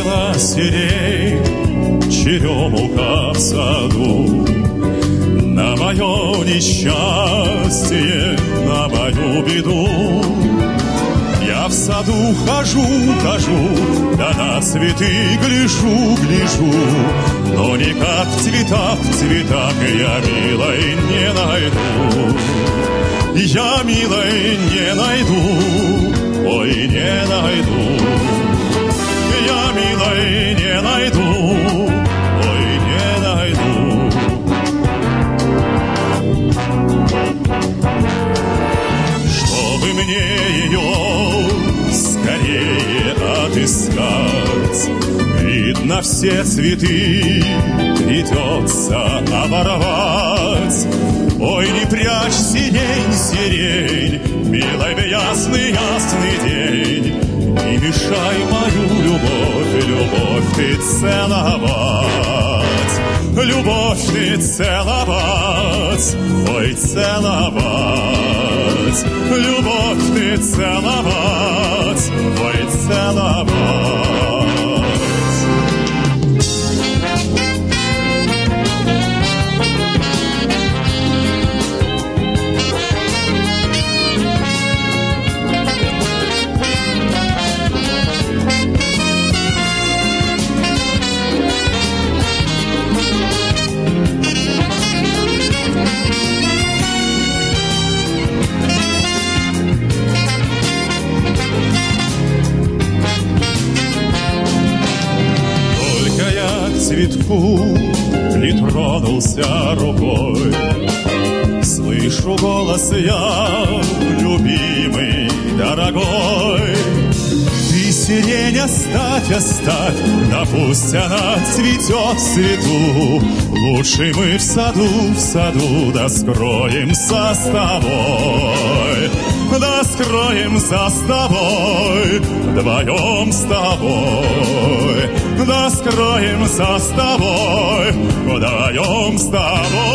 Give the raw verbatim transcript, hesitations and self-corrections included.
Расцвела сирень, черемуха в саду. На мое несчастье, на мою беду я в саду хожу, хожу, да на цветы гляжу, гляжу, но никак в цветах, в цветах я милой не найду. Я милой не найду, ой, не найду. Я милой не найду, ой, не найду. Чтобы мне ее скорее отыскать, видно, все цветы придется оборвать. Ой, не прячь сирень, сирень, милой в ясный, ясный день, не мешай мою любовь, любовь ты целовать, любовь ты целовать, ой, целовать, любовь ты целовать, ой, целовать. Цветку притронулся рукой, слышу голос я, любимый, дорогой. Ты сирень оставь, оставь, да пусть она цветет в цвету. Лучше мы в саду, в саду, да скроемся с тобой, да скроемся с тобой, вдвоем с тобой, да скроемся с тобой, вдвоем с тобой.